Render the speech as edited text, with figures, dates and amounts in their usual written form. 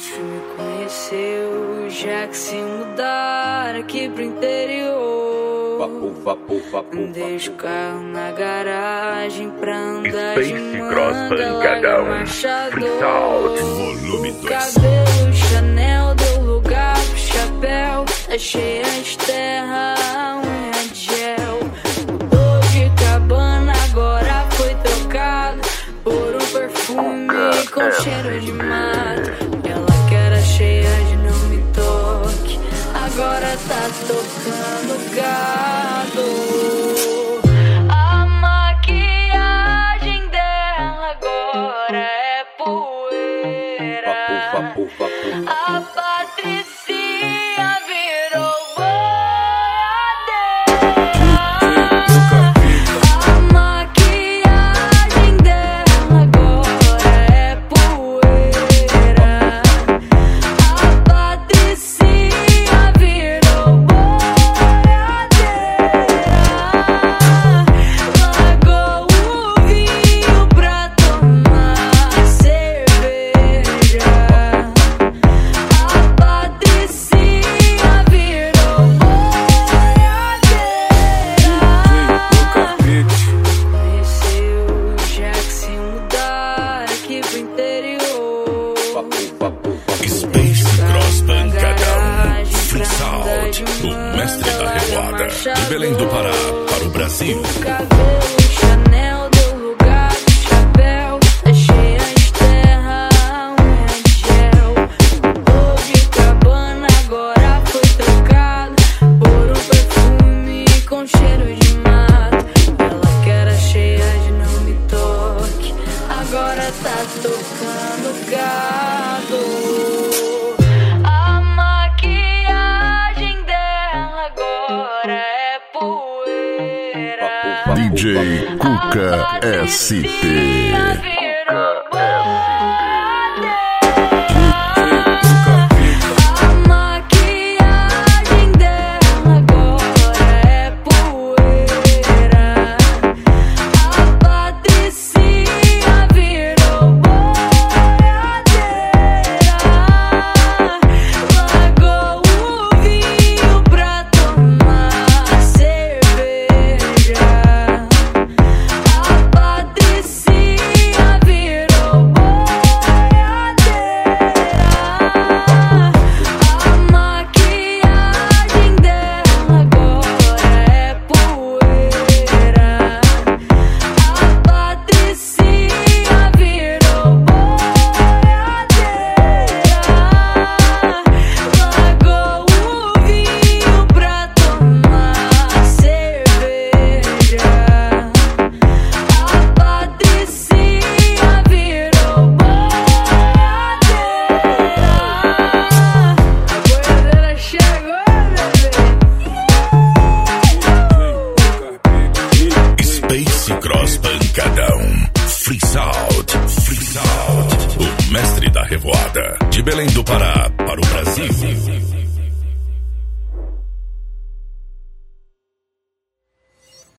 me conheceu, já que se mudar aqui pro interior. Deixa o carro na garagem pra andar de manga, larga marchador. Volume 2. Cabelo Chanel deu lugar pro chapéu, tá cheia de terra, unha de gel. Mudou de cabana, agora foi trocado por um perfume com cheiro de mato. Ela que era cheia de não me toque, agora tá tocando gado. A maquiagem dela agora é poeira. A Patricinha virou boiadeira. A maquiagem dela agora é poeira. A Patricinha virou boiadeira. Largou o vinho pra tomar cerveja. A Patricinha virou boiadeira. Conheceu já que se mudar aqui pro interior. Space Cross Pancadão. Freestyle. O mestre da revoada. De Belém do Pará para o Brasil. Cabelo Chanel deu lugar pro chapéu, tá cheia de terra, unha de gel. Mudou de cabana, agora foi trocado por um perfume com cheiro de mato. Ela que era cheia de não me toque, agora tá tocando gado. A maquiagem dela agora é poeira. DJ Cuca SP. A maquiagem dela agora é poeira. A Patricinha virou boiadeira. Largou o vinho pra tomar cerveja. A Patricinha virou boiadeira. A maquiagem dela agora é poeira. A Patricinha virou boiadeira. Largou o vinho pra tomar cerveja. A Patricinha virou boiadeira. A boiadeira chegou, bebê. Space Cross Pancadão. Freestyle. O mestre da revoada. De Belém do Pará para o Brasil.